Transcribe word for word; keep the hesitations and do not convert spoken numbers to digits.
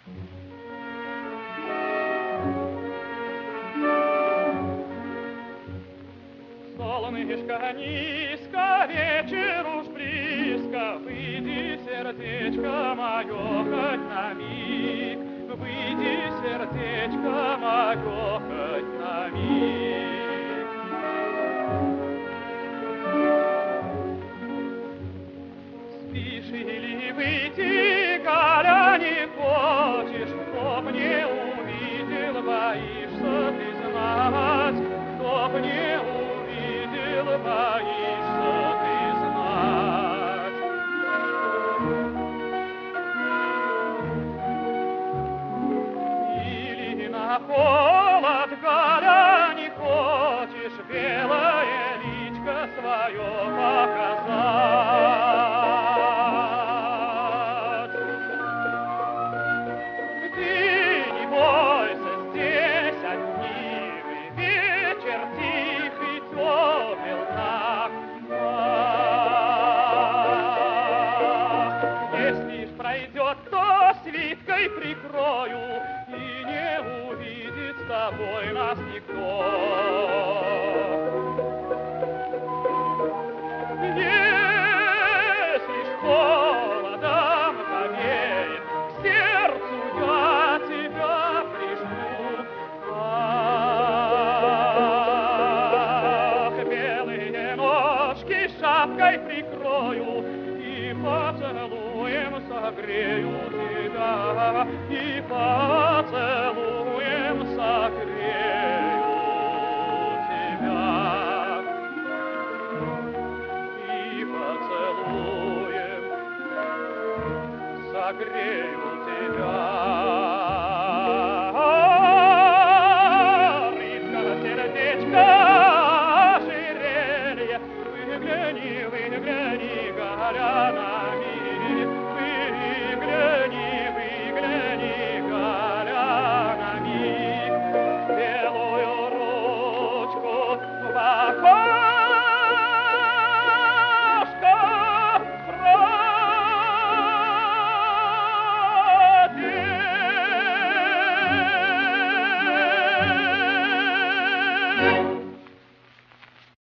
Солнышко низко, вечер уж близко, выйди, сердечко мое, хоть на миг, выйди, сердечко мое, хоть на миг. Спишь или выйти, Галя, не хочешь, чтоб не увидел, боишься ты знать, чтоб не увидел, боишься ты знать. Или на холод, Галя, не хочешь белое личко свое показать. Ты не бойся, здесь одни мы, вечер тихий, тепел так. Если ж пройдет, то свиткой прикрою, и не увидит с тобой нас никто. Если ж холодом повеет, к сердцу я тебя прижму. Ах, белые ножки шапкой прикрою, и поцелуем согрею тебя, и поцелуем согрею тебя, и поцелуем согрею тебя. Рыбка, сердечко, ожерелье, выгляни, выгляни, Галя, на